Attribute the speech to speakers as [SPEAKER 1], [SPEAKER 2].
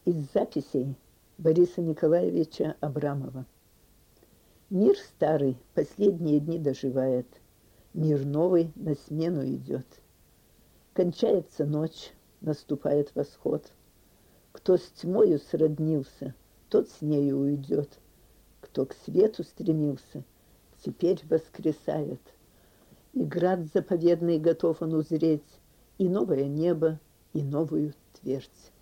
[SPEAKER 1] Из записей Бориса Николаевича Абрамова. Мир старый последние дни доживает, мир новый на смену идет. Кончается ночь, наступает восход. Кто с тьмою сроднился, тот с нею уйдет. Кто к свету стремился, теперь воскресает. И град заповедный готов он узреть, и новое небо, и новую твердь.